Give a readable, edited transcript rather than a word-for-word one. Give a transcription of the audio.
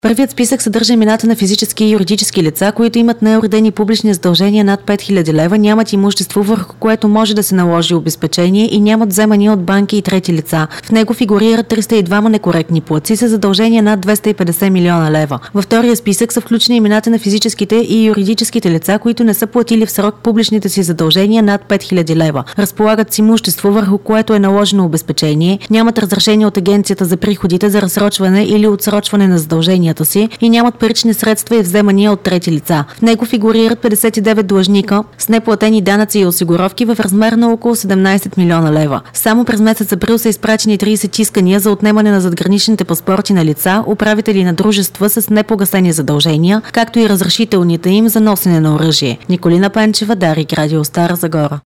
Първият списък съдържа имената на физически и юридически лица, които имат неуредени публични задължения над 5000 лева, нямат имущество, върху което може да се наложи обезпечение и нямат вземания от банки и трети лица. В него фигурират 302 некоректни платци с задължения над 250 милиона лева. Във втория списък са включени имената на физическите и юридическите лица, които не са платили в срок публичните си задължения над 5000 лева. Разполагат с имущество, върху което е наложено обезпечение, нямат разрешение от Агенцията за приходите за разсрочване или отсрочване на задължения си и нямат парични средства и вземания от трети лица. В него фигурират 59 длъжника с неплатени данъци и осигуровки в размер на около 17 милиона лева. Само през месец април са изпрачени 30 искания за отнемане на задграничните паспорти на лица, управители на дружества с непогасени задължения, както и разрешителните им за носене на оръжие. Николина Пенчева, Дарик, Радио Стара Загора.